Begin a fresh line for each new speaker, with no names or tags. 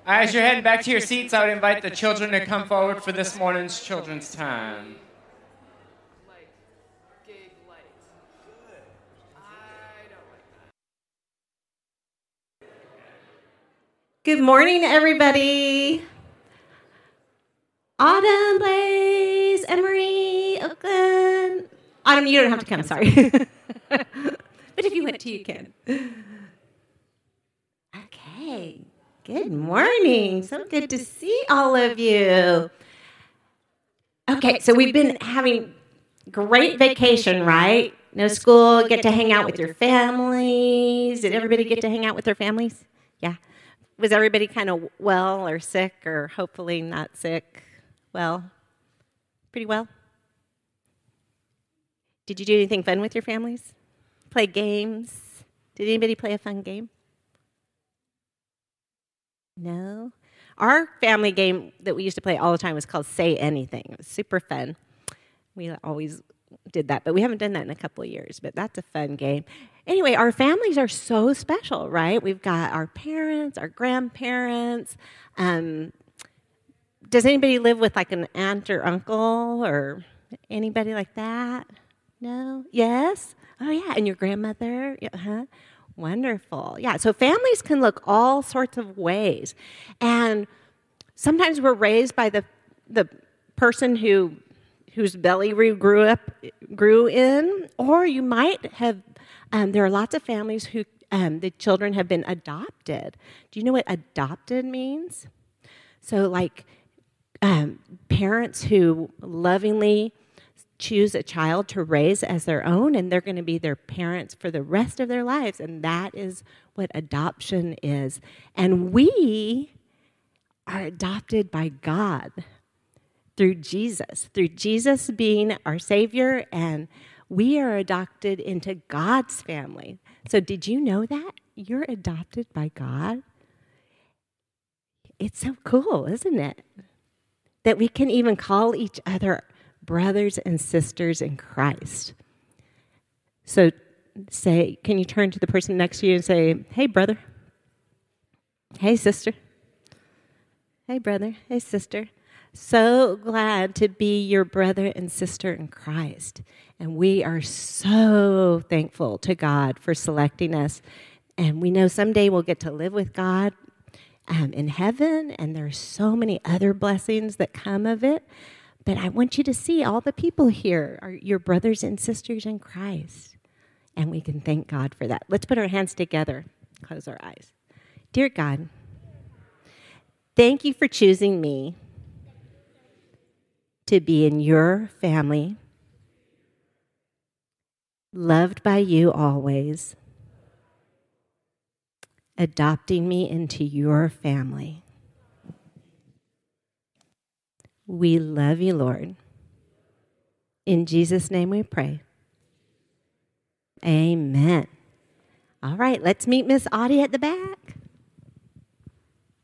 As you're heading back to your seats, I would invite the children to come forward for this morning's children's time.
Good morning, everybody. Autumn, Blaze, Emery, Oakland. Autumn, you don't have to come, sorry. But if you want to, you can. Okay. Good morning. So good to see all of you. Okay, so we've been having great vacation, right? No school, get to hang out with your families. Did everybody get to hang out with their families? Yeah. Was everybody kind of well or sick or hopefully not sick? Well, pretty well? Did you do anything fun with your families? Play games? Did anybody play a fun game? No? Our family game that we used to play all the time was called Say Anything. It was super fun. We always did that, but we haven't done that in a couple of years, but that's a fun game. Anyway, our families are so special, right? We've got our parents, our grandparents. Does anybody live with like an aunt or uncle or anybody like that? No? Yes? Oh, yeah, and your grandmother? Uh-huh. Wonderful. Yeah, so families can look all sorts of ways. And sometimes we're raised by the person whose belly we grew in, or you might have, there are lots of families who the children have been adopted. Do you know what adopted means? So like parents who lovingly choose a child to raise as their own, and they're going to be their parents for the rest of their lives, and that is what adoption is. And we are adopted by God through Jesus being our Savior, and we are adopted into God's family. So did you know that? You're adopted by God? It's so cool, isn't it? That we can even call each other brothers and sisters in Christ. So can you turn to the person next to you and say, hey, brother. Hey, sister. Hey, brother. Hey, sister. So glad to be your brother and sister in Christ. And we are so thankful to God for selecting us. And we know someday we'll get to live with God in heaven, and there's so many other blessings that come of it. But I want you to see all the people here are your brothers and sisters in Christ. And we can thank God for that. Let's put our hands together, close our eyes. Dear God, thank you for choosing me to be in your family, loved by you always, adopting me into your family. We love you, Lord. In Jesus' name we pray. Amen. All right, let's meet Miss Audie at the back.